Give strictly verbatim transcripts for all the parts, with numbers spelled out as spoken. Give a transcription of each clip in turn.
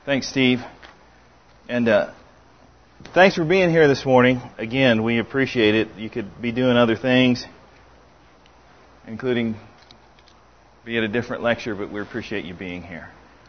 Thanks, Steve. And uh, thanks for being here this morning. Again, we appreciate it. You could be doing other things, including be at a different lecture, but we appreciate you being here.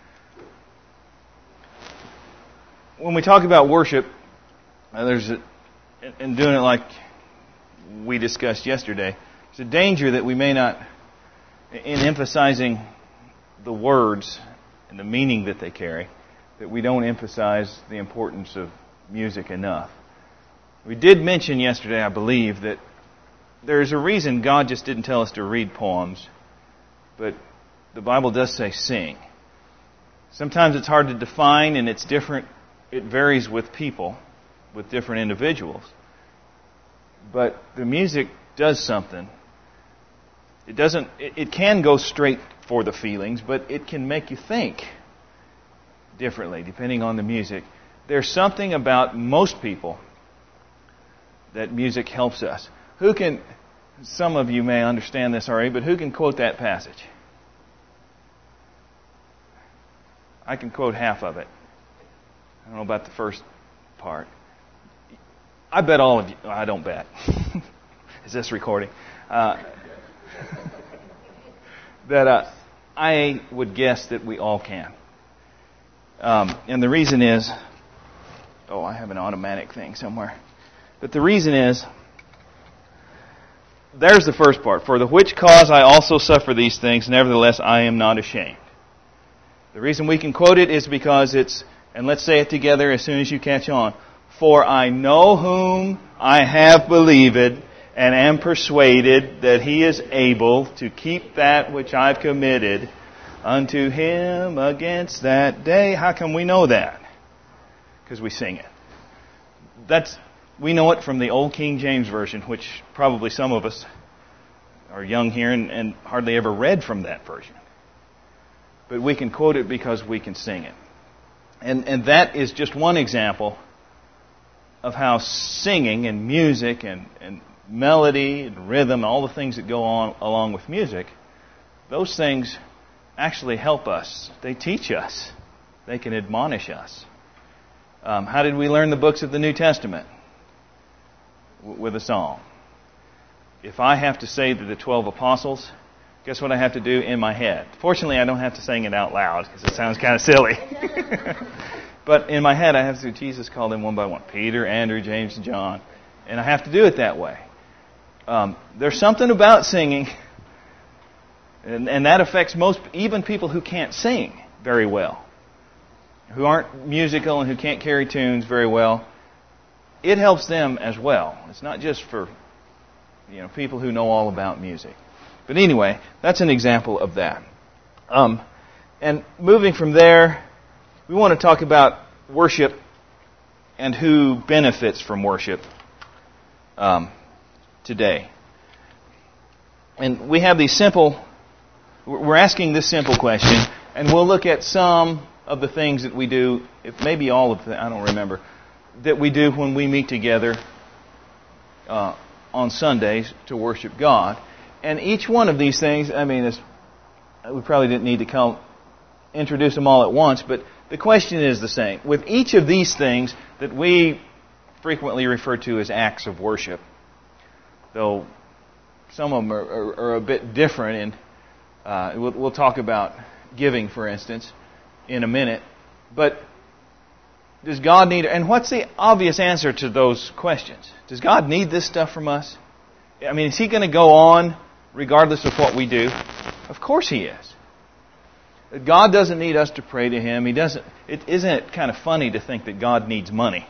When we talk about worship, uh, there's a, and doing it like we discussed yesterday, there's a danger that we may not, in emphasizing the words and the meaning that they carry, that we don't emphasize the importance of music enough. We did mention yesterday, I believe, that there's a reason God just didn't tell us to read poems, but the Bible does say sing. Sometimes it's hard to define, and it's different. It varies with people, with different individuals. But the music does something. It doesn't. It, it can go straight for the feelings, but it can make you think differently, depending on the music. There's something about most people that music helps us. Who can, some of you may understand this already, but who can quote that passage? I can quote half of it. I don't know about the first part. I bet all of you, I don't bet. Is this recording? Uh, that uh, I would guess that we all can. Um, and the reason is, oh, I have an automatic thing somewhere. But the reason is, there's the first part. For the which cause I also suffer these things, nevertheless I am not ashamed. The reason we can quote it is because it's, and let's say it together as soon as you catch on. For I know whom I have believed, and am persuaded that He is able to keep that which I've committed unto Him against that day. How can we know that? Because we sing it. That's we know it from the Old King James Version, which probably some of us are young here and, and hardly ever read from that version. But we can quote it because we can sing it. And and that is just one example of how singing and music and, and melody and rhythm, all the things that go on along with music, those things actually help us. They teach us. They can admonish us. Um, how did we learn the books of the New Testament? W- with a song. If I have to say that the twelve apostles, guess what I have to do in my head? Fortunately, I don't have to sing it out loud because it sounds kind of silly. But in my head, I have to, Jesus called them one by one. Peter, Andrew, James, and John. And I have to do it that way. Um, there's something about singing, and, and that affects most, even people who can't sing very well, who aren't musical and who can't carry tunes very well. It helps them as well. It's not just for, you know, people who know all about music. But anyway, that's an example of that. Um, and moving from there, we want to talk about worship and who benefits from worship um, today. And we have these simple, we're asking this simple question, and we'll look at some of the things that we do, if maybe all of them, I don't remember, that we do when we meet together uh, on Sundays to worship God. And each one of these things, I mean, it's, we probably didn't need to come introduce them all at once, but the question is the same. With each of these things that we frequently refer to as acts of worship, though some of them are, are, are a bit different, and uh, we'll, we'll talk about giving, for instance, in a minute. But does God need, and what's the obvious answer to those questions? Does God need this stuff from us? I mean, is He going to go on regardless of what we do? Of course He is. God doesn't need us to pray to Him. He doesn't. It, isn't it kind of funny to think that God needs money?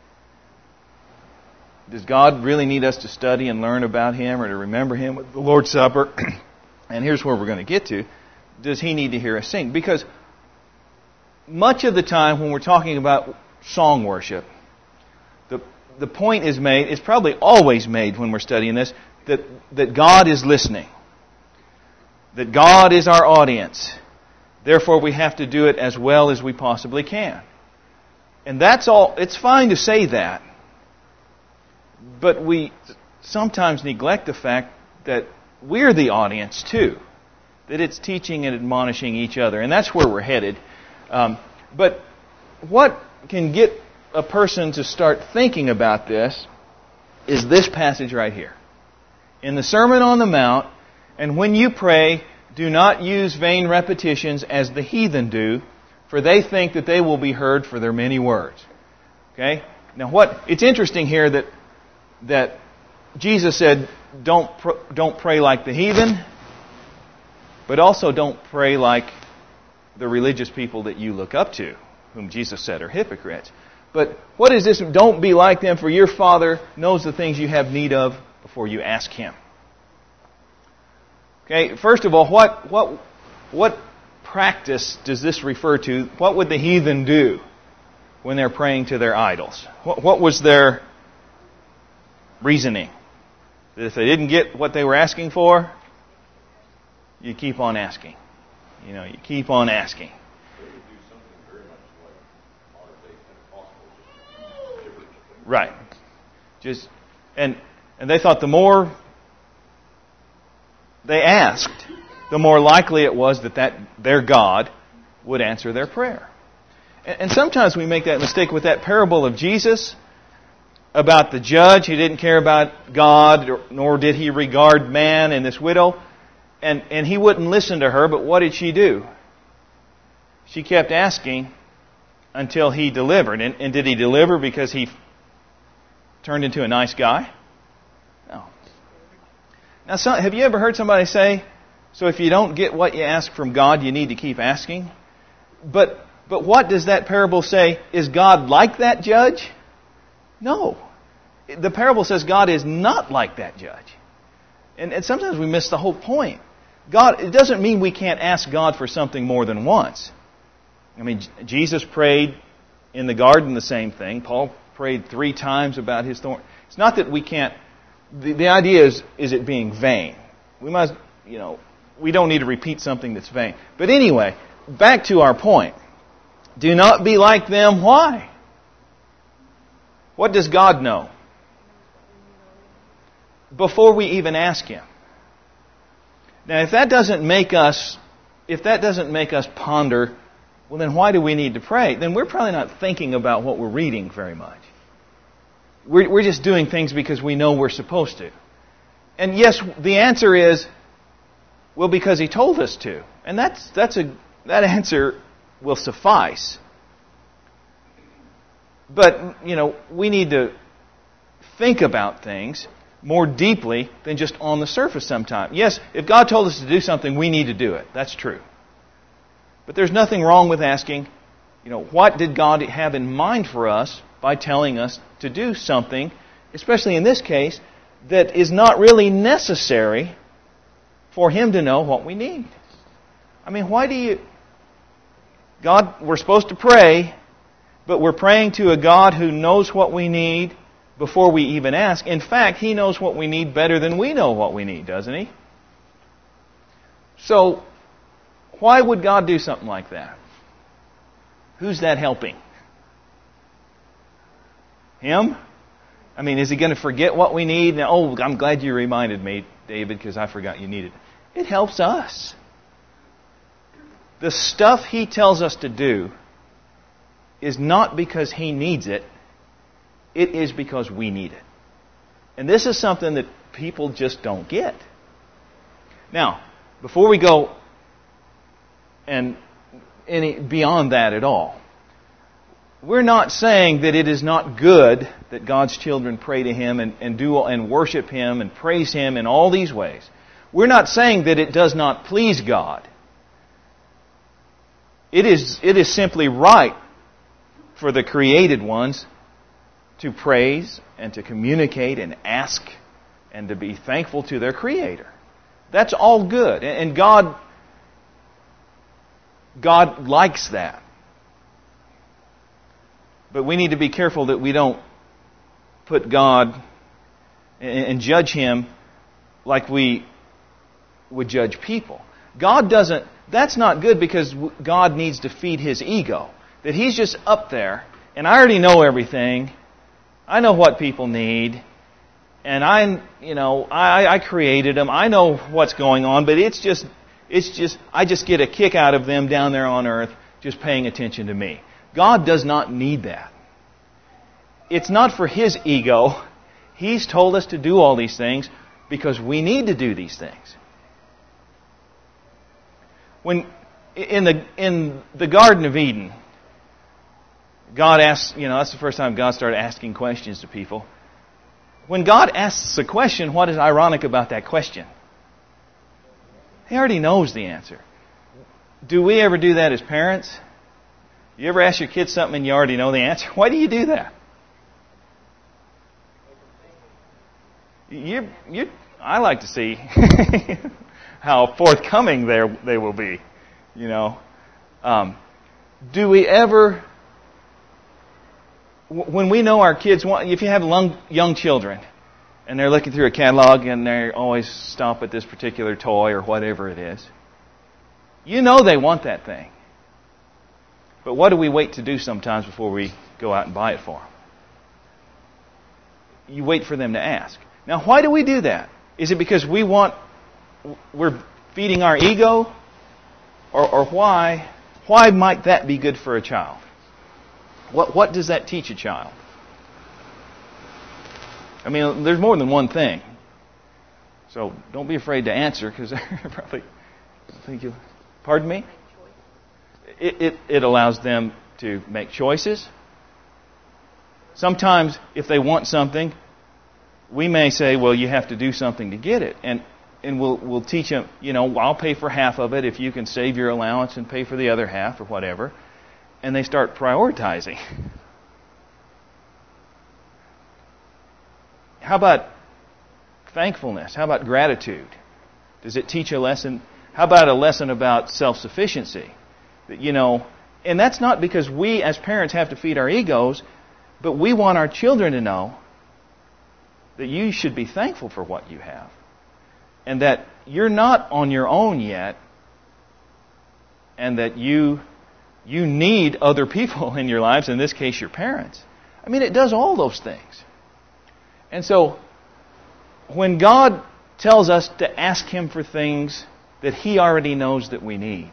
Does God really need us to study and learn about Him or to remember Him with the Lord's Supper? And here's where we're going to get to. Does He need to hear us sing? Because much of the time when we're talking about song worship, the the point is made, it's probably always made when we're studying this, that, that God is listening. That God is our audience. Therefore, we have to do it as well as we possibly can. And that's all. It's fine to say that. But we sometimes neglect the fact that we're the audience too. That it's teaching and admonishing each other. And that's where we're headed. Um, but what can get a person to start thinking about this is this passage right here. In the Sermon on the Mount, and when you pray, do not use vain repetitions as the heathen do, for they think that they will be heard for their many words. Okay? Now what, it's interesting here that, that Jesus said, don't, pr- don't pray like the heathen, but also don't pray like the religious people that you look up to, whom Jesus said are hypocrites. But what is this? Don't be like them, for your Father knows the things you have need of before you ask Him. Okay, first of all, what what what practice does this refer to? What would the heathen do when they're praying to their idols? What, what was their reasoning? That if they didn't get what they were asking for, you keep on asking. You know, you keep on asking. Right. Just and and they thought the more they asked, the more likely it was that, that their God would answer their prayer. And, and sometimes we make that mistake with that parable of Jesus about the judge. He didn't care about God, nor did he regard man, and this widow. And, and he wouldn't listen to her, but what did she do? She kept asking until he delivered. And, and did he deliver because he turned into a nice guy? No. Now, some, have you ever heard somebody say, so if you don't get what you ask from God, you need to keep asking? But but what does that parable say? Is God like that judge? No. The parable says God is not like that judge. And, and sometimes we miss the whole point. God, it doesn't mean we can't ask God for something more than once. I mean, Jesus prayed in the garden the same thing. Paul prayed three times about his thorn. It's not that we can't. The, the idea is, is it being vain? We must, you know, we don't need to repeat something that's vain. But anyway, back to our point. Do not be like them. Why? What does God know? Before we even ask Him. Now, if that doesn't make us, if that doesn't make us ponder, well, then why do we need to pray? Then we're probably not thinking about what we're reading very much. We're, we're just doing things because we know we're supposed to. And yes, the answer is, well, because He told us to. And that's that's a that answer will suffice. But, you know, we need to think about things more deeply than just on the surface sometimes. Yes, if God told us to do something, we need to do it. That's true. But there's nothing wrong with asking, you know, what did God have in mind for us by telling us to do something, especially in this case, that is not really necessary for Him to know what we need. I mean, why do you... God, we're supposed to pray, but we're praying to a God who knows what we need before we even ask. In fact, He knows what we need better than we know what we need, doesn't He? So, why would God do something like that? Who's that helping? Him? I mean, is He going to forget what we need? Now, oh, I'm glad you reminded me, David, because I forgot you needed it. It helps us. The stuff He tells us to do is not because He needs it. It is because we need it. And this is something that people just don't get. Now, before we go and any beyond that at all, we're not saying that it is not good that God's children pray to Him and, and do and worship Him and praise Him in all these ways. We're not saying that it does not please God. It is, it is simply right for the created ones to praise and to communicate and ask and to be thankful to their Creator. That's all good. And God, God likes that. But we need to be careful that we don't put God and judge Him like we would judge people. God doesn't, that's not good because God needs to feed His ego. That He's just up there and I already know everything. I know what people need. And I, you know, I, I created them. I know what's going on, but it's just, it's just, I just get a kick out of them down there on earth just paying attention to me. God does not need that. It's not for His ego. He's told us to do all these things because we need to do these things. When in the in the Garden of Eden, God asks, you know, that's the first time God started asking questions to people. When God asks a question, what is ironic about that question? He already knows the answer. Do we ever do that as parents? You ever ask your kids something and you already know the answer? Why do you do that? You, you, I like to see how forthcoming they they will be. You know, um, do we ever, when we know our kids want, if you have young, young children and they're looking through a catalog and they always stop at this particular toy or whatever it is, you know they want that thing. But what do we wait to do sometimes before we go out and buy it for them? You wait for them to ask. Now, why do we do that? Is it because we want, we're feeding our ego? Or, or why, why might that be good for a child? What, what does that teach a child? I mean, there's more than one thing. So don't be afraid to answer, because they're probably think you. Pardon me? It, it it allows them to make choices. Sometimes, if they want something, we may say, "Well, you have to do something to get it," and and we'll we'll teach them. You know, I'll pay for half of it if you can save your allowance and pay for the other half or whatever. And they start prioritizing. How about thankfulness? How about gratitude? Does it teach a lesson? How about a lesson about self-sufficiency? That, you know, and that's not because we as parents have to feed our egos, but we want our children to know that you should be thankful for what you have. And that you're not on your own yet, and that you you need other people in your lives, in this case your parents. I mean, it does all those things. And so, when God tells us to ask Him for things that He already knows that we need,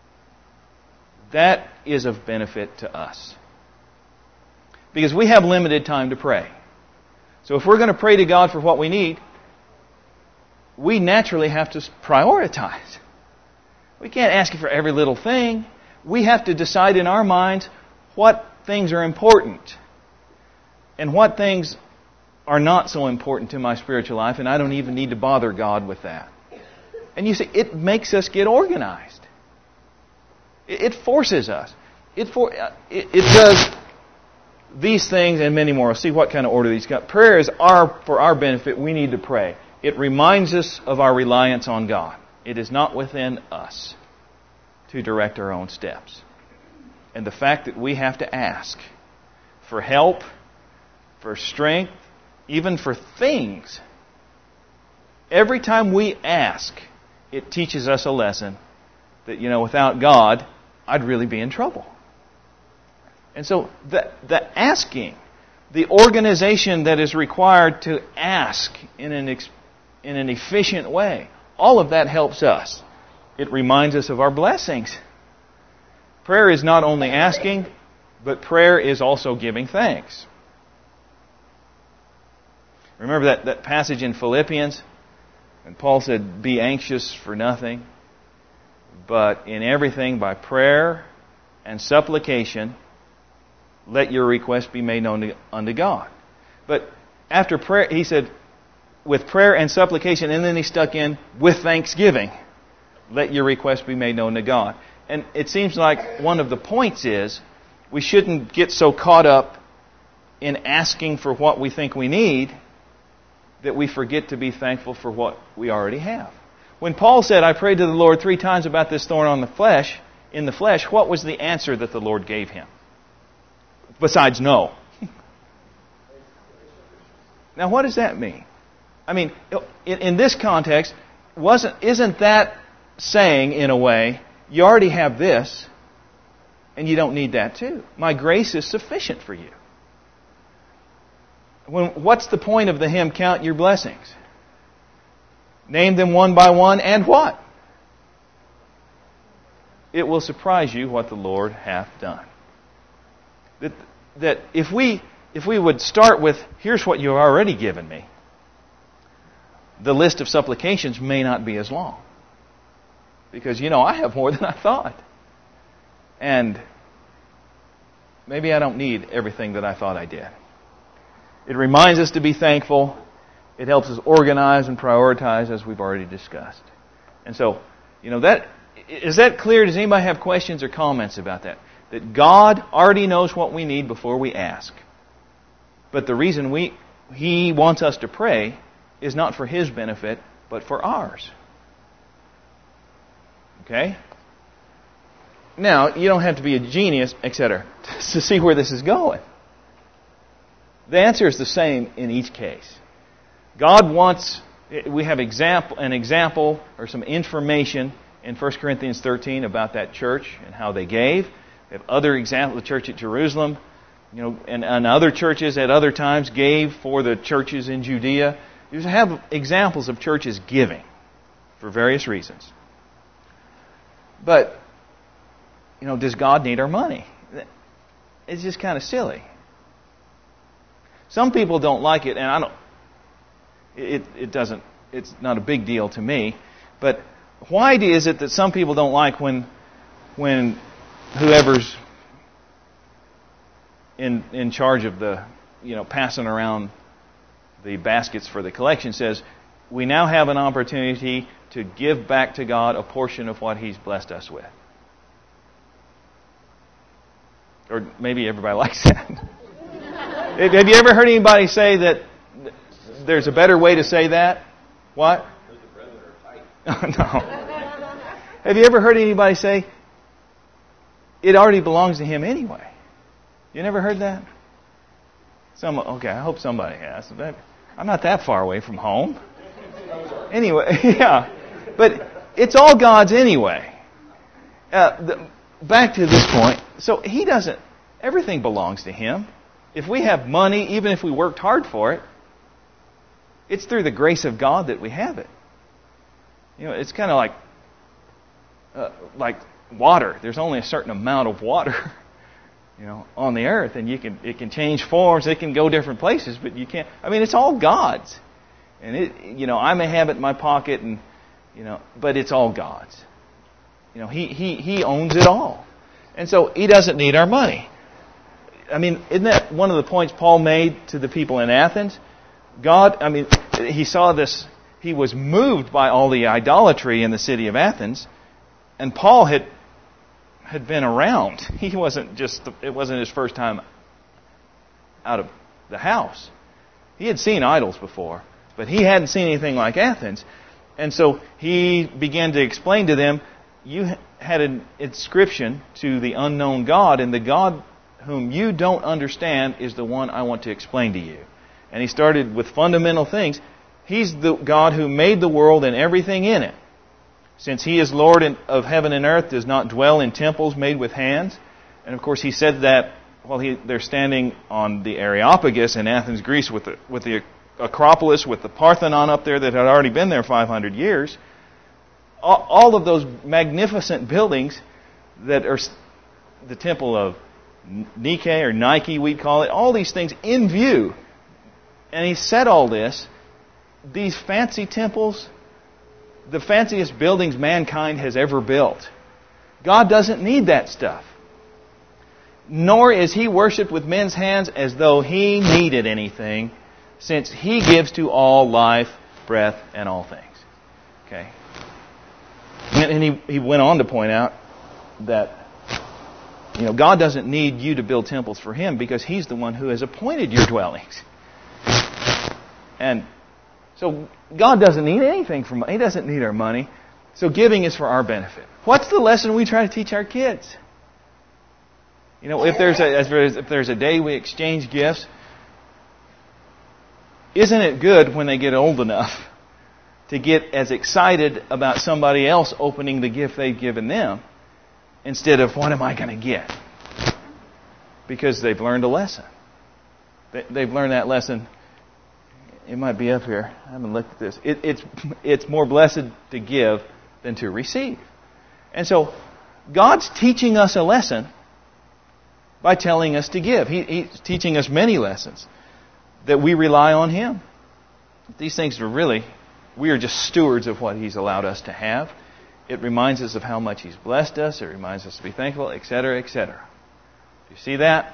that is of benefit to us. Because we have limited time to pray. So if we're going to pray to God for what we need, we naturally have to prioritize. We can't ask Him for every little thing. We have to decide in our minds what things are important and what things are not so important to my spiritual life, and I don't even need to bother God with that. And you see, it makes us get organized. It forces us. It, for, it, it does these things and many more. We'll see what kind of order these got. Prayer is our, for our benefit. We need to pray. It reminds us of our reliance on God. It is not within us to direct our own steps. And the fact that we have to ask for help, for strength, even for things, every time we ask, it teaches us a lesson that, you know, without God, I'd really be in trouble. And so the, the asking, the organization that is required to ask in an, in an efficient way, all of that helps us. It reminds us of our blessings. Prayer is not only asking, but prayer is also giving thanks. Remember that, that passage in Philippians? And Paul said, be anxious for nothing, but in everything by prayer and supplication, let your request be made known to, unto God. But after prayer, he said, with prayer and supplication, and then he stuck in, with thanksgiving, let your request be made known to God. And it seems like one of the points is, we shouldn't get so caught up in asking for what we think we need that we forget to be thankful for what we already have. When Paul said, I prayed to the Lord three times about this thorn on the flesh, in the flesh, what was the answer that the Lord gave him? Besides no. Now what does that mean? I mean, in, in this context, wasn't isn't that saying, in a way, you already have this, and you don't need that too. My grace is sufficient for you. When, what's the point of the hymn, Count Your Blessings? Name them one by one, and what? It will surprise you what the Lord hath done. that that if we if we would start with, here's what you've already given me, the list of supplications may not be as long. Because, you know, I have more than I thought. And maybe I don't need everything that I thought I did. It reminds us to be thankful. It helps us organize and prioritize, as we've already discussed. And so, you know, that is that clear? Does anybody have questions or comments about that? That God already knows what we need before we ask. But the reason we He wants us to pray is not for His benefit, but for ours. Okay? Now, you don't have to be a genius, et cetera, to see where this is going. The answer is the same in each case. God wants, we have example, an example or some information in First Corinthians thirteen about that church and how they gave. We have other examples, the church at Jerusalem, you know, and, and other churches at other times gave for the churches in Judea. You have examples of churches giving for various reasons. But, you know, does God need our money? It's just kind of silly. Some people don't like it, and I don't. It it doesn't. It's not a big deal to me. But why is it that some people don't like when when whoever's in in charge of the, you know, passing around the baskets for the collection says, we now have an opportunity to give back to God a portion of what He's blessed us with? Or maybe everybody likes that. Have you ever heard anybody say that there's a better way to say that? What? No. Have you ever heard anybody say, it already belongs to Him anyway? You never heard that? Some, okay, I hope somebody has. I'm not that far away from home. Anyway, yeah. But it's all God's anyway. Uh, the, back to this point. So He doesn't, everything belongs to Him. If we have money, even if we worked hard for it, it's through the grace of God that we have it. You know, it's kind of like uh, like water. There's only a certain amount of water, you know, on the earth, and you can it can change forms, it can go different places, but you can't. I mean, it's all God's, and it, you know, I may have it in my pocket, and you know, but it's all God's. You know, He He He owns it all, and so He doesn't need our money. I mean, isn't that one of the points Paul made to the people in Athens? God, I mean, he saw this, he was moved by all the idolatry in the city of Athens, and Paul had had been around. He wasn't just, it wasn't his first time out of the house. He had seen idols before, but he hadn't seen anything like Athens. And so he began to explain to them, you had an inscription to the unknown God, and the God whom you don't understand is the one I want to explain to you. And he started with fundamental things. He's the God who made the world and everything in it. Since He is Lord of heaven and earth, does not dwell in temples made with hands. And of course He said that while he, they're standing on the Areopagus in Athens, Greece, with the, with the Acropolis, with the Parthenon up there that had already been there five hundred years. All, all of those magnificent buildings that are the temple of Nike or Nike, we'd call it, all these things in view. And he said all this, these fancy temples, the fanciest buildings mankind has ever built. God doesn't need that stuff. Nor is He worshipped with men's hands as though He needed anything, since He gives to all life, breath, and all things. Okay. And he, he went on to point out that, you know, God doesn't need you to build temples for Him because He's the one who has appointed your dwellings. And so God doesn't need anything from He doesn't need our money. So giving is for our benefit. What's the lesson we try to teach our kids? You know, if there's a if there's a day we exchange gifts, isn't it good when they get old enough to get as excited about somebody else opening the gift they've given them instead of what am I going to get? Because they've learned a lesson. They've learned that lesson. It might be up here. I haven't looked at this. It, it's it's more blessed to give than to receive. And so God's teaching us a lesson by telling us to give. He, he's teaching us many lessons that we rely on Him. These things are really, we are just stewards of what He's allowed us to have. It reminds us of how much He's blessed us. It reminds us to be thankful, et cetera, et cetera. Do you see that?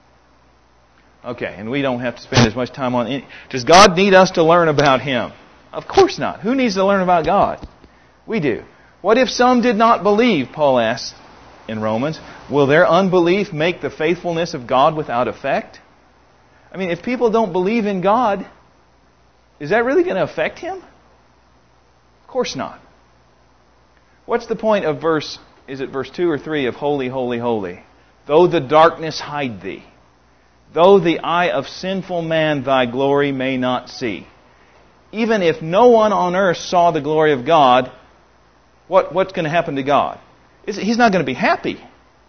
Okay, and we don't have to spend as much time on any. Does God need us to learn about Him? Of course not. Who needs to learn about God? We do. What if some did not believe, Paul asks in Romans? Will their unbelief make the faithfulness of God without effect? I mean, if people don't believe in God, is that really going to affect Him? Of course not. What's the point of verse, is it verse two or three of Holy, Holy, Holy? Though the darkness hide Thee, though the eye of sinful man Thy glory may not see. Even if no one on earth saw the glory of God, what, what's going to happen to God? Is, He's not going to be happy.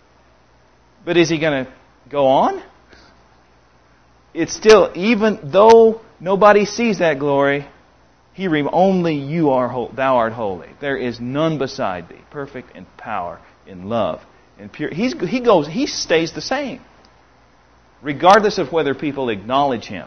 But is He going to go on? It's still, even though nobody sees that glory, He re- only You are ho- Thou art holy. There is none beside Thee, perfect in power, in love, in pure. He's, he goes. He stays the same, regardless of whether people acknowledge Him.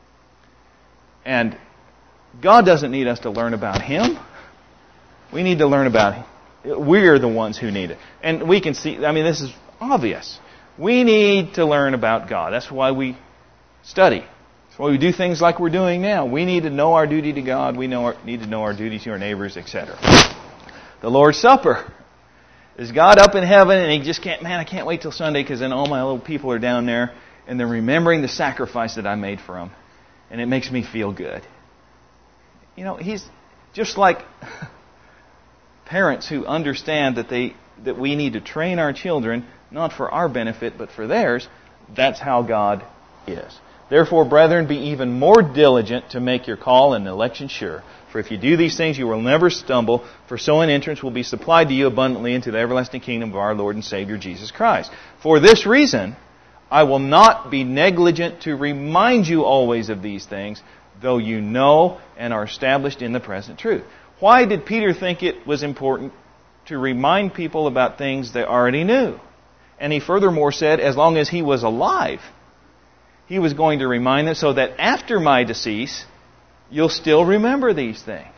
And God doesn't need us to learn about Him. We need to learn about Him. We're the ones who need it. And we can see, I mean, this is obvious. We need to learn about God. That's why we study. That's why we do things like we're doing now. We need to know our duty to God. We know our, need to know our duty to our neighbors, et cetera. The Lord's Supper. Is God up in heaven and He just can't, man, I can't wait till Sunday because then all my little people are down there and they're remembering the sacrifice that I made for them. And it makes me feel good. You know, He's just like parents who understand that they that we need to train our children, not for our benefit, but for theirs. That's how God is. Therefore, brethren, be even more diligent to make your call and election sure. For if you do these things, you will never stumble, for so an entrance will be supplied to you abundantly into the everlasting kingdom of our Lord and Savior Jesus Christ. For this reason, I will not be negligent to remind you always of these things, though you know and are established in the present truth. Why did Peter think it was important to remind people about things they already knew? And he furthermore said, as long as he was alive, he was going to remind them so that after my decease, you'll still remember these things.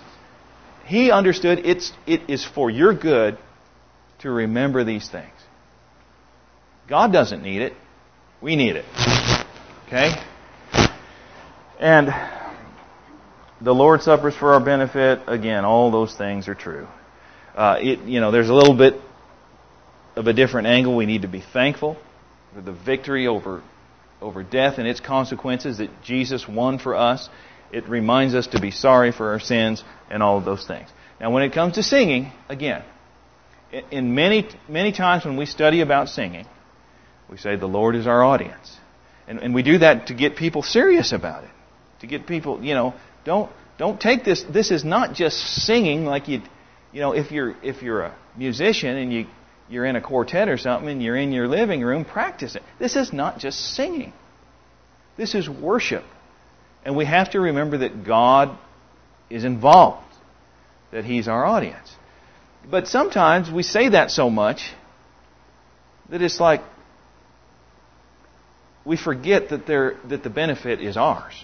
He understood it's, it is for your good to remember these things. God doesn't need it. We need it. Okay? And the Lord's Supper is for our benefit. Again, all those things are true. Uh, it, you know, there's a little bit of a different angle. We need to be thankful for the victory over over death and its consequences that Jesus won for us. It reminds us to be sorry for our sins and all of those things. Now, when it comes to singing, again, in many many times when we study about singing, we say the Lord is our audience, and, and we do that to get people serious about it, to get people, you know, don't don't take this. This is not just singing like you, you know, if you're if you're a musician and you. You're in a quartet or something and you're in your living room practicing. This is not just singing. This is worship. And we have to remember that God is involved, that He's our audience. But sometimes we say that so much that it's like we forget that there that the benefit is ours.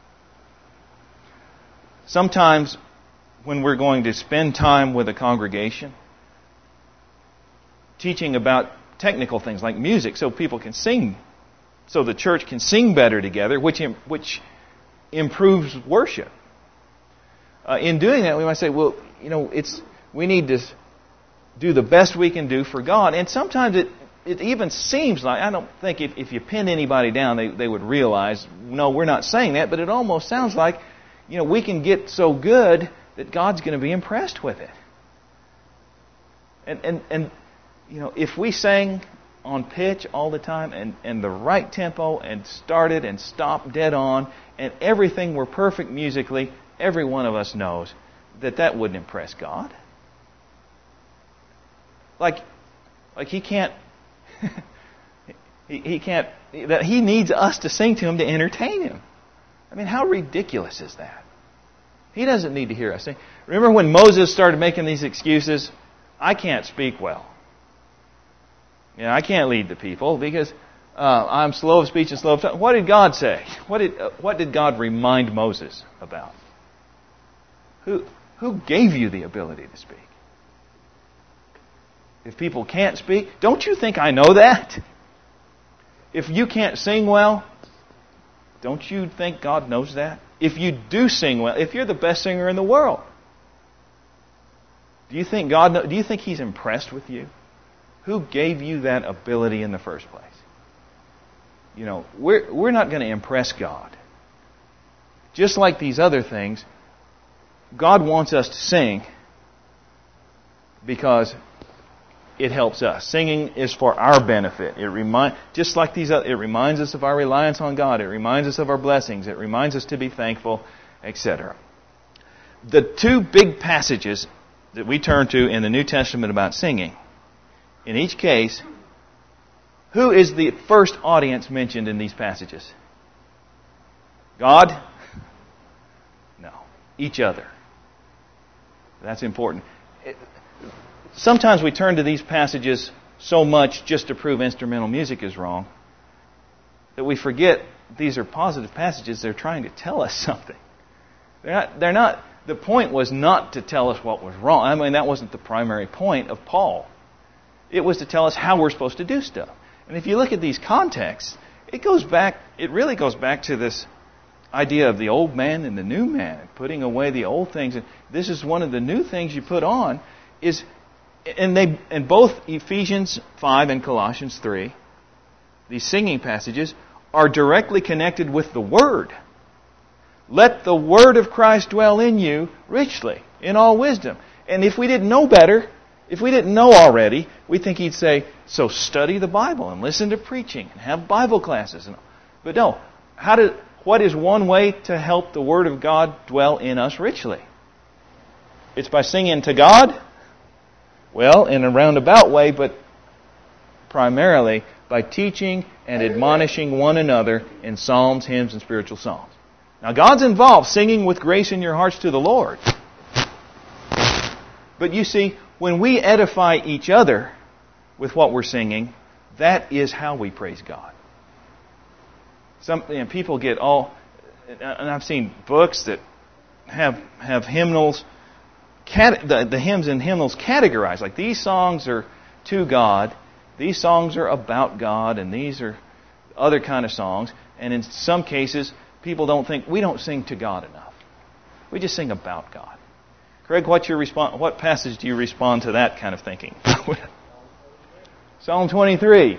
Sometimes when we're going to spend time with a congregation, teaching about technical things like music so people can sing, so the church can sing better together, which which improves worship. Uh, in doing that, we might say, well, you know, it's we need to do the best we can do for God. And sometimes it, it even seems like, I don't think if, if you pin anybody down, they, they would realize, no, we're not saying that, but it almost sounds like, you know, we can get so good that God's going to be impressed with it. And and and You know, if we sang on pitch all the time and, and the right tempo and started and stopped dead on and everything were perfect musically, every one of us knows that that wouldn't impress God. Like, like He can't, he, he can't, that He needs us to sing to Him to entertain Him. I mean, how ridiculous is that? He doesn't need to hear us sing. Remember when Moses started making these excuses? I can't speak well. You know, I can't lead the people because uh, I'm slow of speech and slow of tongue. What did God say? What did uh, what did God remind Moses about? Who who gave you the ability to speak? If people can't speak, don't you think I know that? If you can't sing well, don't you think God knows that? If you do sing well, if you're the best singer in the world, do you think God know, do you think He's impressed with you? Who gave you that ability in the first place? You know, we're we're not going to impress God. Just like these other things, God wants us to sing because it helps us. Singing is for our benefit. It remind, just like these other, it reminds us of our reliance on God. It reminds us of our blessings. It reminds us to be thankful, et cetera. The two big passages that we turn to in the New Testament about singing, in each case, who is the first audience mentioned in these passages? God? No. Each other. That's important. It, Sometimes we turn to these passages so much just to prove instrumental music is wrong that we forget these are positive passages. They're trying to tell us something. They're not, they're not, the point was not to tell us what was wrong. I mean, that wasn't the primary point of Paul. It was to tell us how we're supposed to do stuff. And if you look at these contexts, it goes back, it really goes back to this idea of the old man and the new man, putting away the old things. And this is one of the new things you put on is... And they, in both Ephesians five and Colossians three, these singing passages are directly connected with the Word. Let the Word of Christ dwell in you richly, in all wisdom. And if we didn't know better, if we didn't know already, we think He'd say, so study the Bible and listen to preaching and have Bible classes. And, but no, how do, what is one way to help the Word of God dwell in us richly? It's by singing to God. Well, in a roundabout way, but primarily by teaching and admonishing one another in psalms, hymns, and spiritual songs. Now, God's involved singing with grace in your hearts to the Lord. But you see, when we edify each other with what we're singing, that is how we praise God. Some you know, people get all, and I've seen books that have have hymnals. Cat, the, the hymns and hymnals categorized. Like these songs are to God, these songs are about God, and these are other kind of songs. And in some cases, people don't think, we don't sing to God enough. We just sing about God. Craig, what's your response? What passage do you respond to that kind of thinking? Psalm twenty-three.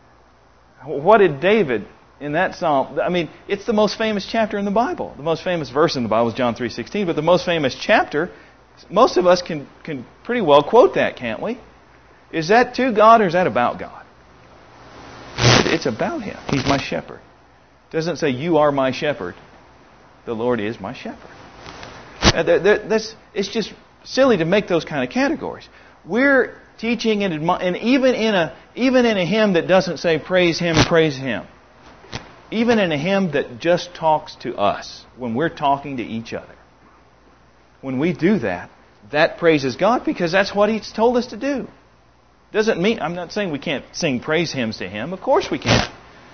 What did David in that psalm? I mean, it's the most famous chapter in the Bible. The most famous verse in the Bible is John three sixteen, but the most famous chapter, most of us can, can pretty well quote that, can't we? Is that to God or is that about God? It's about Him. He's my shepherd. It doesn't say, you are my shepherd. The Lord is my shepherd. Uh, there, there, that's, it's just silly to make those kind of categories. We're teaching and, admi- and even in a even in a hymn that doesn't say praise Him, praise Him. Even in a hymn that just talks to us when we're talking to each other. When we do that, that praises God because that's what He's told us to do. Doesn't mean, I'm not saying we can't sing praise hymns to Him. Of course we can.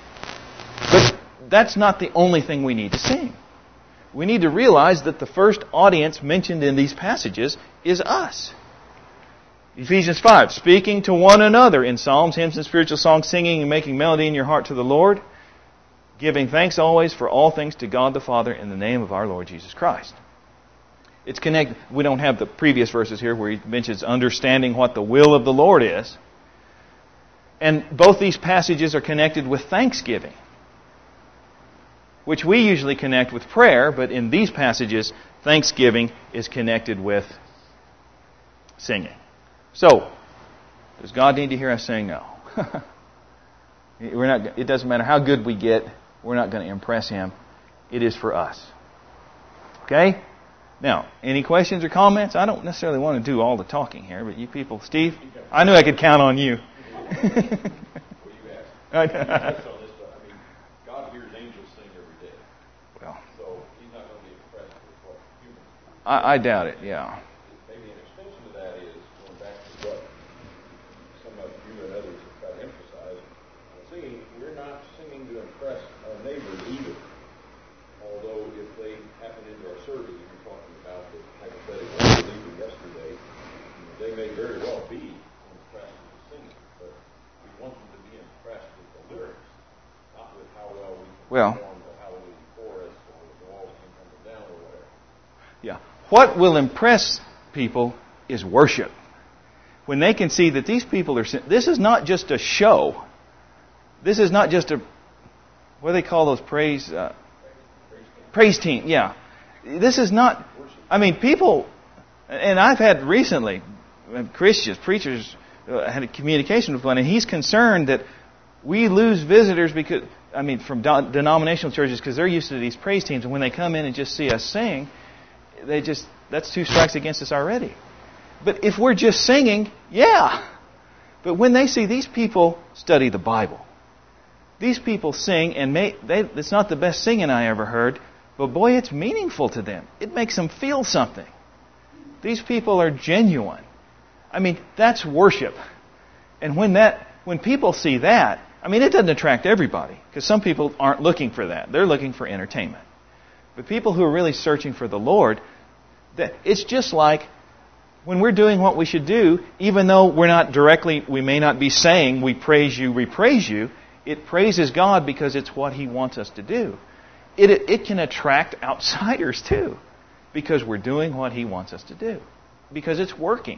But that's not the only thing we need to sing. We need to realize that the first audience mentioned in these passages is us. Ephesians five, speaking to one another in psalms, hymns, and spiritual songs, singing and making melody in your heart to the Lord, giving thanks always for all things to God the Father in the name of our Lord Jesus Christ. It's connected. We don't have the previous verses here where he mentions understanding what the will of the Lord is. And both these passages are connected with thanksgiving, which we usually connect with prayer, but in these passages, thanksgiving is connected with singing. So, does God need to hear us sing? No. We're not. It doesn't matter how good we get. We're not going to impress Him. It is for us. Okay? Now, any questions or comments? I don't necessarily want to do all the talking here, but you people, Steve, I knew I could count on you. Well, you asked. God hears angels sing every day. Well, so He's not going to be impressed with what humans do. I, I doubt it, yeah. Maybe an extension to that is going back to what some of you and others have tried to impress our neighbors either. Although if they happen into our service, if you're talking about the hypothetical believer yesterday, you know, they may very well be impressed with the singing, but we want them to be impressed with the lyrics, not with how well we can well, perform the Hallelujah chorus or the walls can come down or whatever. Yeah. What will impress people is worship. When they can see that these people are... This is not just a show. This is not just a... What do they call those praise... Uh, praise team, yeah. This is not... I mean, people... And I've had recently, Christians, preachers, uh, had a communication with one, and he's concerned that we lose visitors because... I mean, from do- denominational churches, because they're used to these praise teams, and when they come in and just see us sing, they just... That's two strikes against us already. But if we're just singing, yeah. But when they see these people study the Bible, these people sing, and may, they, it's not the best singing I ever heard, but boy, it's meaningful to them. It makes them feel something. These people are genuine. I mean, that's worship. And when that, when people see that, I mean, it doesn't attract everybody, because some people aren't looking for that. They're looking for entertainment. But people who are really searching for the Lord, that it's just like when we're doing what we should do, even though we're not directly, we may not be saying, we praise you, we praise you, it praises God because it's what He wants us to do. It, it, it can attract outsiders too, because we're doing what He wants us to do, because it's working.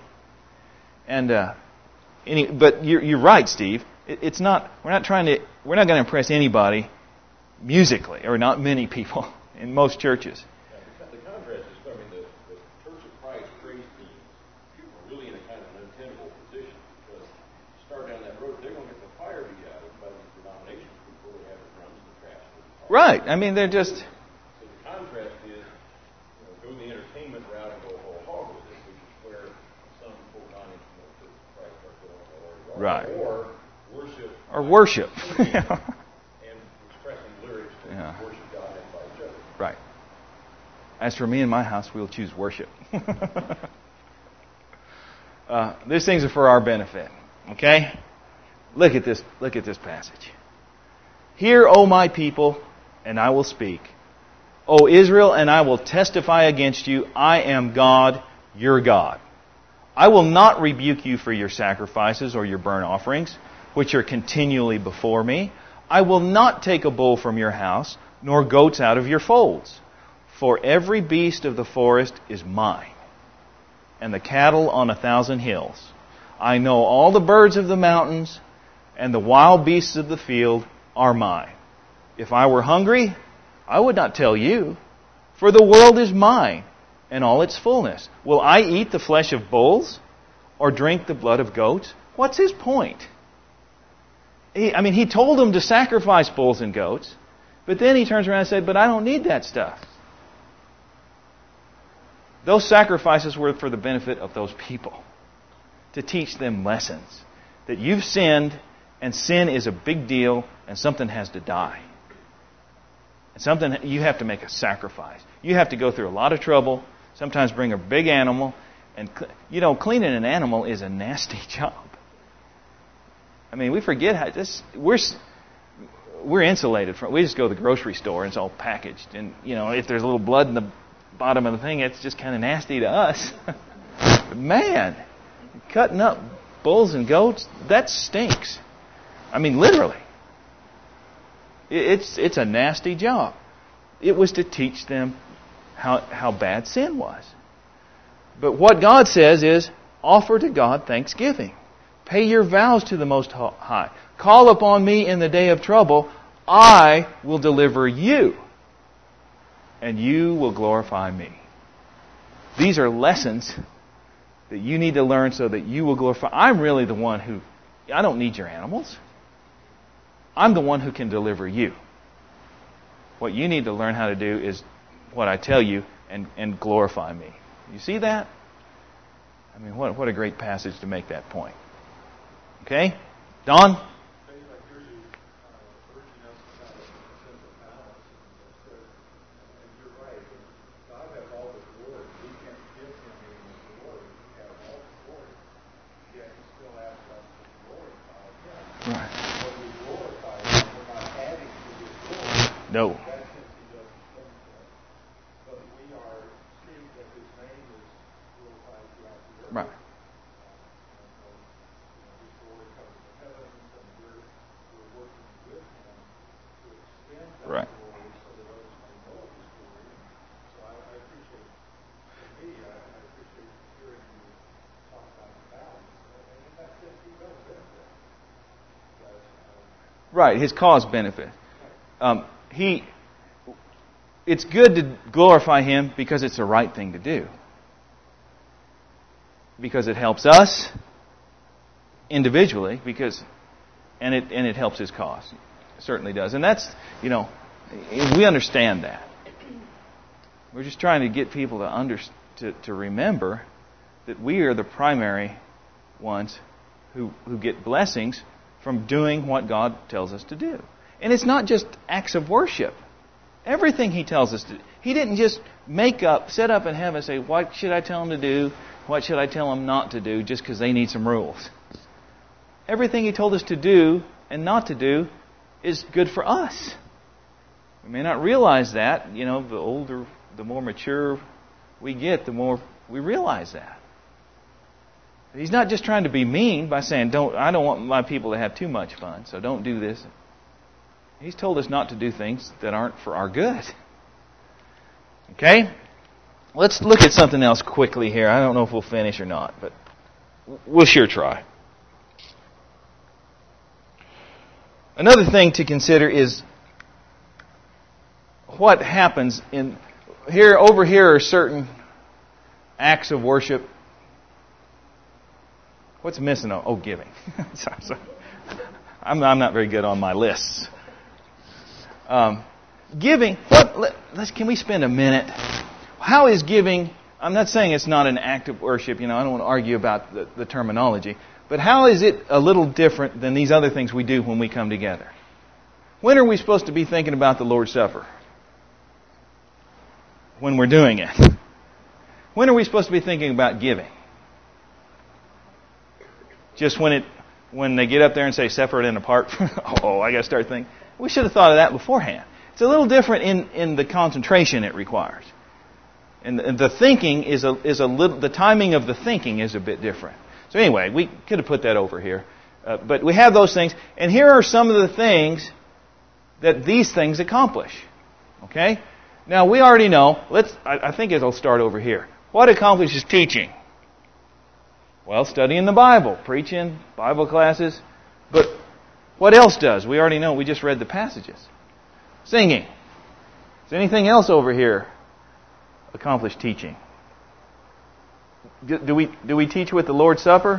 And uh, any, but you're, you're right, Steve. It, it's not. We're not trying to. We're not going to impress anybody musically, or not many people in most churches. The contrast is, I mean, the, the Church of Christ praise teams are really in a kind of an untenable position, because you start down that road, they're going to get the fire beat out of them by these denominations people that have the drums and the trash. Right. I mean, they're just... So the contrast is, you know, go the entertainment route and go whole hog with it, which is where some full-time instruments of Christ are going already. Right. Or worship. Or worship. And expressing lyrics to Yeah. worship God and by each other. Right. As for me and my house, we'll choose worship. uh, these things are for our benefit. Okay? Look at this. Look at this passage. Hear, O my people, and I will speak. O Israel, and I will testify against you. I am God, your God. I will not rebuke you for your sacrifices or your burnt offerings, which are continually before me. I will not take a bull from your house, nor goats out of your folds. For every beast of the forest is mine, and the cattle on a thousand hills. I know all the birds of the mountains, and the wild beasts of the field are mine. If I were hungry, I would not tell you, for the world is mine, and all its fullness. Will I eat the flesh of bulls, or drink the blood of goats? What's his point? He, I mean, he told them to sacrifice bulls and goats, but then he turns around and said, but I don't need that stuff. Those sacrifices were for the benefit of those people, to teach them lessons. That you've sinned, and sin is a big deal, and something has to die. And something, you have to make a sacrifice. You have to go through a lot of trouble, sometimes bring a big animal, and, you know, cleaning an animal is a nasty job. I mean, we forget how this, we're, we're insulated from, we just go to the grocery store and it's all packaged. And, you know, if there's a little blood in the bottom of the thing, it's just kind of nasty to us. But man, cutting up bulls and goats, that stinks. I mean, literally. It's it's a nasty job. It was to teach them how how bad sin was. But what God says is, offer to God thanksgiving. Pay your vows to the Most High. Call upon me in the day of trouble. I will deliver you, and you will glorify me. These are lessons that you need to learn so that you will glorify. I'm really the one who, I don't need your animals. I'm the one who can deliver you. What you need to learn how to do is what I tell you and, and glorify me. You see that? I mean, what what a great passage to make that point. Okay? Don? No. Right. Right. Right, his cause benefit. Um, he, it's good to glorify him because it's the right thing to do. Because it helps us individually, because and it and it helps his cause. It certainly does. And that's, you know, we understand that. We're just trying to get people to under, to, to remember that we are the primary ones who, who get blessings from doing what God tells us to do. And it's not just acts of worship. Everything He tells us to do. He didn't just make up, set up in heaven and say, what should I tell them to do? What should I tell them not to do just because they need some rules? Everything He told us to do and not to do is good for us. We may not realize that. You know, the older, the more mature we get, the more we realize that. He's not just trying to be mean by saying, "Don't. I don't want my people to have too much fun, so don't do this." He's told us not to do things that aren't for our good. Okay? Let's look at something else quickly here. I don't know if we'll finish or not, but we'll sure try. Another thing to consider is what happens in here. Over here are certain acts of worship. What's missing? Oh, giving. sorry, sorry. I'm, I'm not very good on my lists. Um, giving. What? Let, let's. Can we spend a minute? How is giving? I'm not saying it's not an act of worship. You know, I don't want to argue about the, the terminology. But how is it a little different than these other things we do when we come together? When are we supposed to be thinking about the Lord's Supper? When we're doing it. When are we supposed to be thinking about giving? Just when it, when they get up there and say separate and apart. oh, I got to start thinking. We should have thought of that beforehand. It's a little different in, in the concentration it requires. And the, the thinking is a is a little. The timing of the thinking is a bit different. So anyway, we could have put that over here, uh, but we have those things. And here are some of the things that these things accomplish. Okay. Now we already know. Let's. I, I think it'll start over here. What accomplishes teaching? Well, studying the Bible, preaching, Bible classes. But what else does? We already know. We just read the passages. Singing. Is anything else over here accomplish teaching? Do, do we do we teach with the Lord's Supper?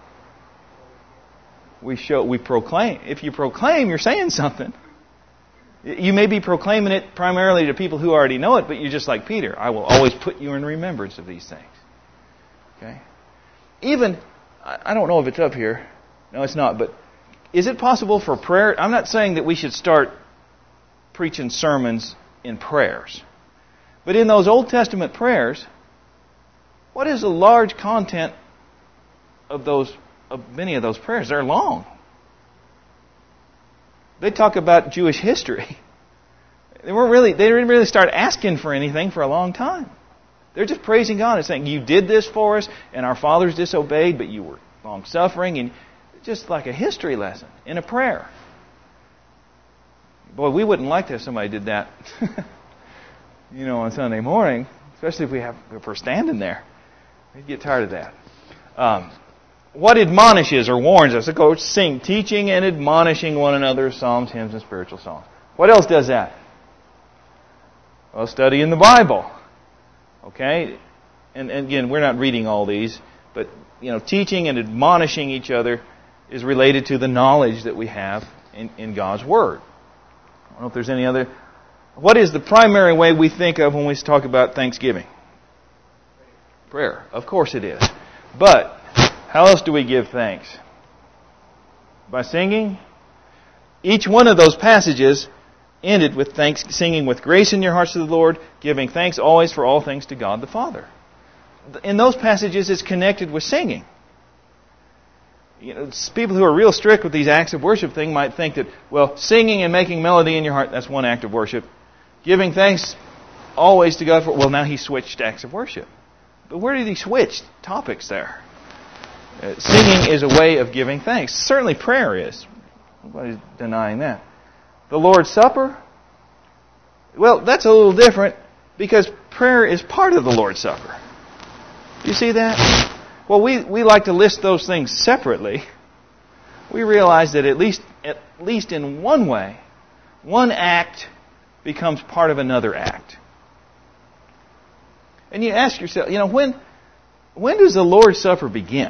We show we proclaim. If you proclaim, you're saying something. You may be proclaiming it primarily to people who already know it, but you're just like Peter. I will always put you in remembrance of these things. Okay. Even, I don't know if it's up here. No, it's not. But is it possible for prayer? I'm not saying that we should start preaching sermons in prayers. But in those Old Testament prayers, what is the large content of those, of many of those prayers? They're long. They talk about Jewish history. They weren't really, they didn't really start asking for anything for a long time. They're just praising God and saying, you did this for us, and our fathers disobeyed, but you were long-suffering, and just like a history lesson in a prayer. Boy, we wouldn't like to have somebody did that, you know, on Sunday morning, especially if we have if we're standing there. We'd get tired of that. Um, what admonishes or warns us? Go sing, teaching and admonishing one another, psalms, hymns, and spiritual songs. What else does that? Well, studying the Bible. Okay, and, and again, we're not reading all these, but you know, teaching and admonishing each other is related to the knowledge that we have in, in God's Word. I don't know if there's any other. What is the primary way we think of when we talk about Thanksgiving? Prayer. Of course it is. But how else do we give thanks? By singing? Each one of those passages ended with thanks, singing with grace in your hearts to the Lord, giving thanks always for all things to God the Father. In those passages, it's connected with singing. You know, people who are real strict with these acts of worship thing might think that, well, singing and making melody in your heart, that's one act of worship. Giving thanks always to God for, well, now he switched acts of worship. But where did he switch topics there? Uh, singing is a way of giving thanks. Certainly prayer is. Nobody's denying that. The Lord's Supper? Well, that's a little different because prayer is part of the Lord's Supper. You see that? Well, we, we like to list those things separately. We realize that at least at least in one way, one act becomes part of another act. And you ask yourself, you know, when when does the Lord's Supper begin?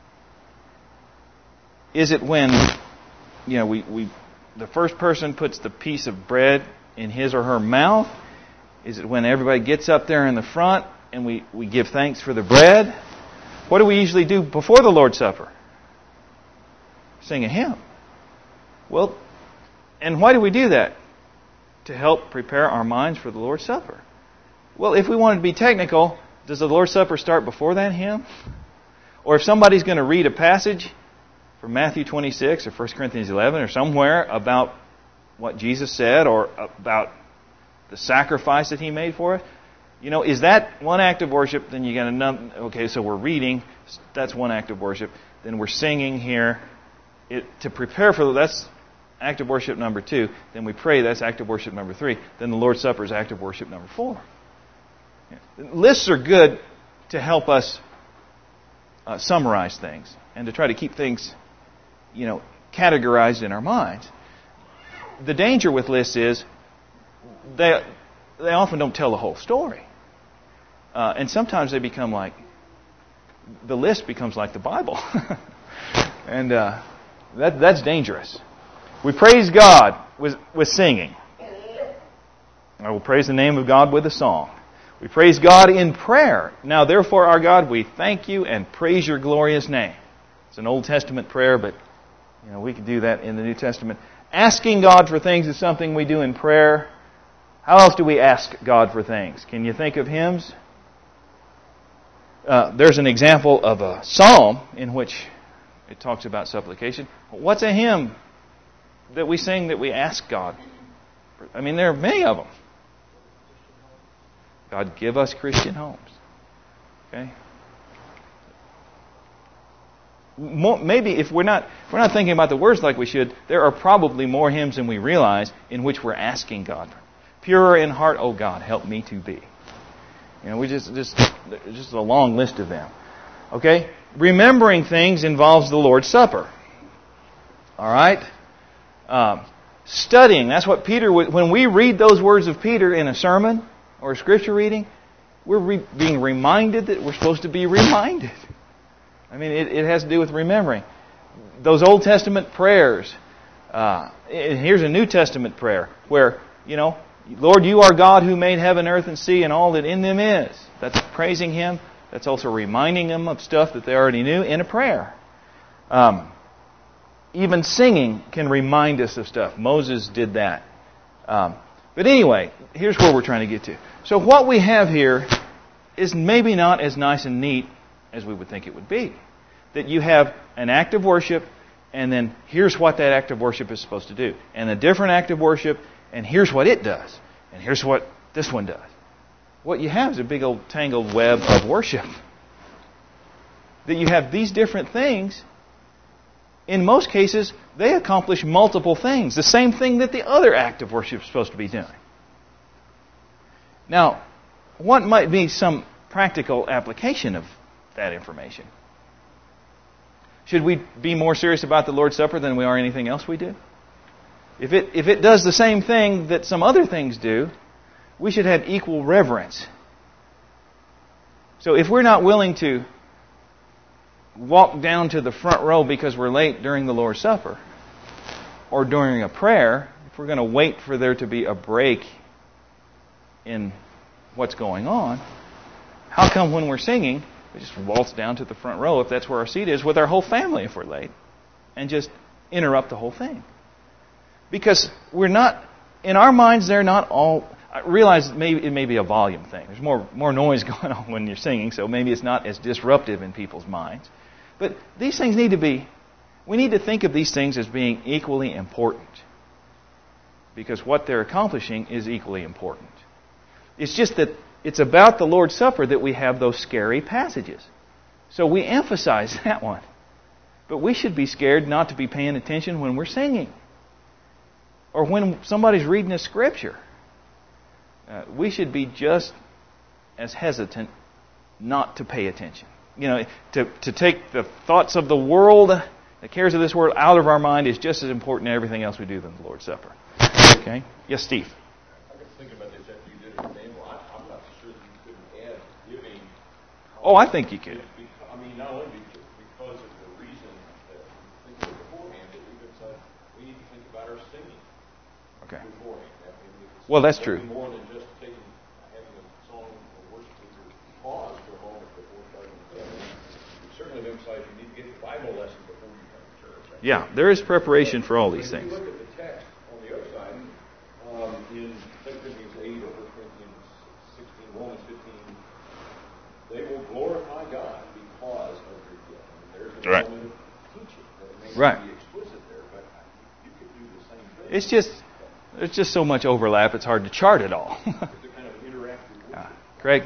Is it when, you know, we, we the first person puts the piece of bread in his or her mouth? Is it when everybody gets up there in the front and we, we give thanks for the bread? What do we usually do before the Lord's Supper? Sing a hymn. Well, and why do we do that? To help prepare our minds for the Lord's Supper. Well, if we wanted to be technical, does the Lord's Supper start before that hymn? Or if somebody's going to read a passage from Matthew twenty-six or First Corinthians eleven or somewhere about what Jesus said or about the sacrifice that He made for us, you know, is that one act of worship? Then you got another. Okay, so we're reading. That's one act of worship. Then we're singing here. It, to prepare for that's act of worship number two. Then we pray. That's act of worship number three. Then the Lord's Supper is act of worship number four. Lists are good to help us uh, summarize things and to try to keep things, you know, categorized in our minds. The danger with lists is they they often don't tell the whole story. Uh, and sometimes they become like, the list becomes like the Bible. and uh, that that's dangerous. We praise God with, with singing. I will praise the name of God with a song. We praise God in prayer. Now, therefore, our God, we thank you and praise your glorious name. It's an Old Testament prayer, but you know we can do that in the New Testament. Asking God for things is something we do in prayer. How else do we ask God for things? Can you think of hymns? Uh, there's an example of a psalm in which it talks about supplication. What's a hymn that we sing that we ask God? I mean, there are many of them. God, give us Christian homes. Okay. Maybe if we're not if we're not thinking about the words like we should, there are probably more hymns than we realize in which we're asking God. Pure in heart, O God, help me to be. You know, we just just just a long list of them. Okay, remembering things involves the Lord's Supper. All right, um, studying. That's what Peter. When we read those words of Peter in a sermon or a scripture reading, we're re- being reminded that we're supposed to be reminded. I mean, it, it has to do with remembering. Those Old Testament prayers. Uh, and here's a New Testament prayer where, you know, Lord, you are God who made heaven, earth, and sea and all that in them is. That's praising Him. That's also reminding them of stuff that they already knew in a prayer. Um, even singing can remind us of stuff. Moses did that. Um, but anyway, here's where we're trying to get to. So what we have here is maybe not as nice and neat as we would think it would be. That you have an act of worship, and then here's what that act of worship is supposed to do. And a different act of worship, and here's what it does. And here's what this one does. What you have is a big old tangled web of worship. That you have these different things. In most cases, they accomplish multiple things. The same thing that the other act of worship is supposed to be doing. Now, what might be some practical application of that information? Should we be more serious about the Lord's Supper than we are anything else we do? If it if it does the same thing that some other things do, we should have equal reverence. So if we're not willing to walk down to the front row because we're late during the Lord's Supper or during a prayer, if we're going to wait for there to be a break in what's going on, how come when we're singing, we just waltz down to the front row if that's where our seat is with our whole family if we're late and just interrupt the whole thing? Because we're not, in our minds, they're not all, I realize maybe it may be a volume thing. There's more more noise going on when you're singing, so maybe it's not as disruptive in people's minds. But these things need to be We need to think of these things as being equally important, because what they're accomplishing is equally important. It's just that it's about the Lord's Supper that we have those scary passages. So we emphasize that one. But we should be scared not to be paying attention when we're singing, or when somebody's reading a scripture. Uh, we should be just as hesitant not to pay attention. You know, to, to take the thoughts of the world, the cares of this world out of our mind is just as important to everything else we do than the Lord's Supper. Okay? Yes, Steve? I was thinking about this after you did it in Daniel. I, I'm not sure that you couldn't add giving. Oh, I think you could. I mean, not only because of the reason that we think of beforehand, but we could say we need to think about our singing Okay. beforehand. I mean, it's Well, that's true. more than just taking, having a song or worship leader pause for a moment before starting to sing. We certainly emphasize you need to get the Bible lesson before you come to church. Yeah, there is preparation for all these If things. you look at the text on the other side, um, in Second Corinthians eight or First Corinthians sixteen, Romans fifteen, they will glorify God because of their gift. I mean, there's a Right. element of teaching that may Right. not be explicit there, but you could do the same thing. It's just, there's just so much overlap, it's hard to chart it all. It's a kind of interactive worship. uh, Craig?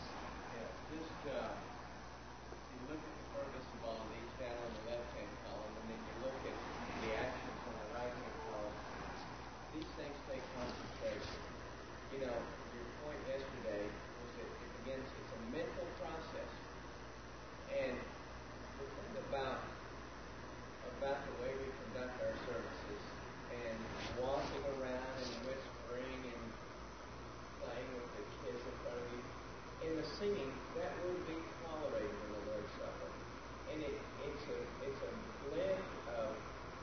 Just, uh, you look at the purpose of all these down on the left-hand column, and then you look at the actions on the right-hand column. These things take concentration. You know, your point yesterday was that it begins, it's a mental process. And the thing about, about the way we conduct our services and walking around and whispering and playing with the kids in front of you, in the singing, that would be tolerated in the Lord's Supper. And it, it's a it's a blend of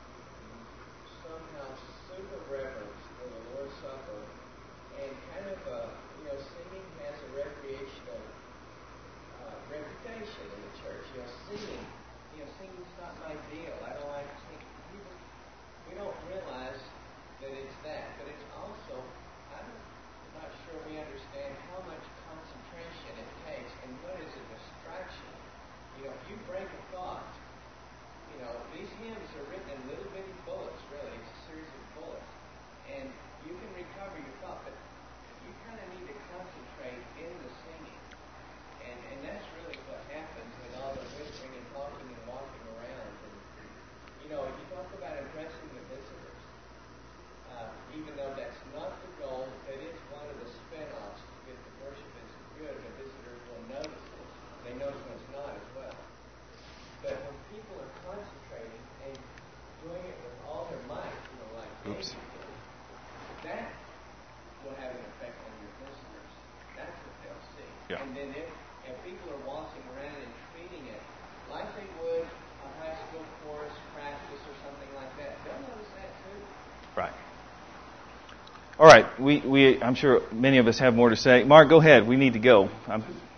somehow super reverence for the Lord's Supper and kind of a, you know, singing has a recreational uh, reputation in the church. You know, singing, you know, singing's not my deal. I don't like singing. People, we don't realize that it's that, but it's also, I'm not sure we understand how much concentration it takes and what is a distraction. You know, if you break a thought, you know, these hymns are written in little bitty bullets, really. It's a series of bullets. And you can recover your thought, but you kind of need to concentrate in the singing. And and that's really what happens with all the whispering and talking and walking around. And, you know, if you talk about impressing the visitors, uh, even though that's not the goal, that is one of the spin-offs. If the worship is good, the visitors will notice it. They notice when it's not as well. But when people are concentrating and doing it with all their might, you know, like Oops. David did, that will have an effect on your listeners. That's what they'll see. Yeah. And then if, if people are walking around and treating it like they would a high school chorus practice or something like that, they'll notice that too. Right. All right. We, we, I'm sure many of us have more to say. Mark, go ahead. We need to go. I'm,